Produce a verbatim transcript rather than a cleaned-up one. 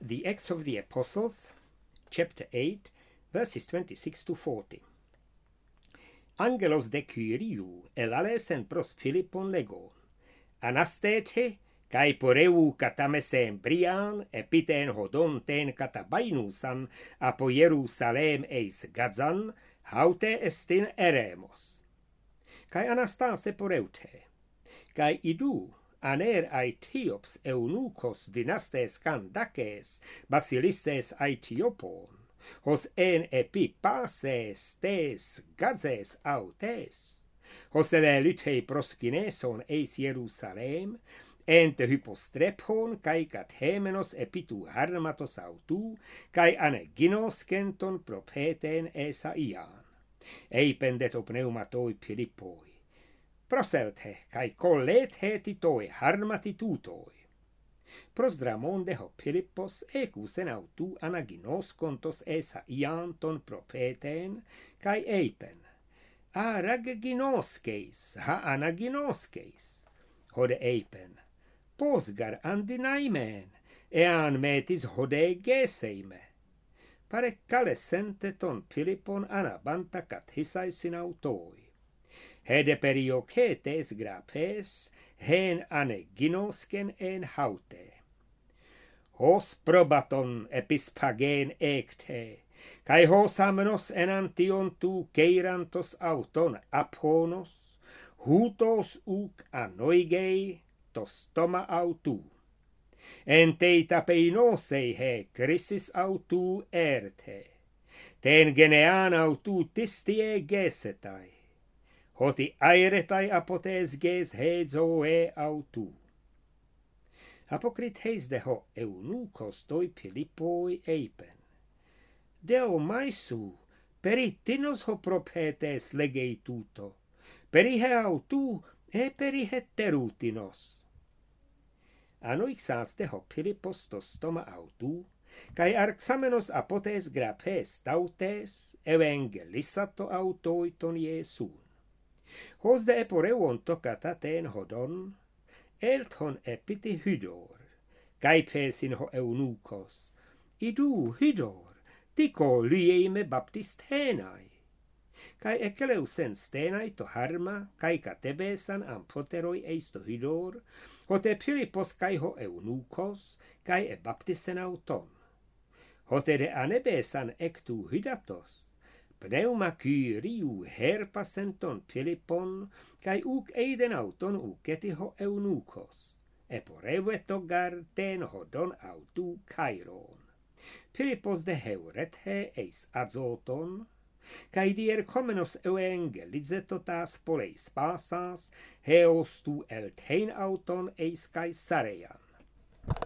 The Acts of the Apostles, chapter eight, verses twenty-six to forty. Angelos de Kyriou elales en pros Philippon legon. Anastete, kai poreu katamesen brian, epiten hodon ten katabainusan, apo Jerusalem eis gazan, haute estin eremos. Kai Anastase poreute, kai idu, aner Aetiops eunucos dynastes Candaces basilistes Aetiopon, hos en epipases tes gazes autes, hos elelute proskineson eis Jerusalem, ente hypostrepon kai cathemenos epitu harmatos autu, kai aneginos kenton propeten Esaian, eipendeto pneumatoi Philippoi. Proselte, kai collethe titoi harmati tutoi. Prosdramon deho Philippos ecusen autu anaginos contos Esaian ton profeten, kai eipen. Aragginoskeis, ha anaginoskeis. Hode eipen. Posgar andinaimen, ean metis hode geseime. Pare calescente ton Philippon anabanta cathisaisin autoi. Hede periocetes grapes, hen aneginosken en haute. Hos probaton epispagen ecte, kai hos amenos en antion tu keirantos auton aphonos, hutos uc anoigei tos toma autu. En teita peinosei he crisis autu erte, ten genean autu tistie gesetai. Hoti aeretai apotes ges hezoe autu. Apocrit heis deho eunucos toi Philippoi eipen. Deo maisu, perittinos ho propetes legei tuto, perihe autu e perihe terutinos. Anoixas deho Philippos tos stoma autu, kai arxamenos apotes grapes tautes, evangelisato autoi ton Iesun. Hos de eporeuon tocata ten hodon, elthon epiti hydor, kai pesin ho eunucos, idu hydor, tico lieime baptistenai. Kai ekeleusen stenai to harma, kai catebesan ampoteroi eisto hydor, hote Philippos kai ho eunucos, kai e baptisen auton. Hote de anebesan ectu hydatos, pneuma Kyriou herpasenton Philippon, kai uc eiden auton uceti ho eunucos, eporeuetogar ten hodon autu Kairon. Philippos de heurethe eis azoton, kai dier comenos evangelizetotas poleis pasas, heos tu eltein auton eis Caesarean.